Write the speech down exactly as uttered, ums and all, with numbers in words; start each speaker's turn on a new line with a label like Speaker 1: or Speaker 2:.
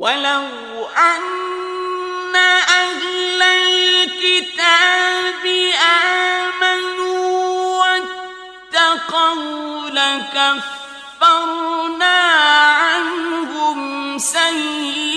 Speaker 1: ولو أن أهل الكتاب آمنوا واتقوا لكفرنا عنهم سيئاتهم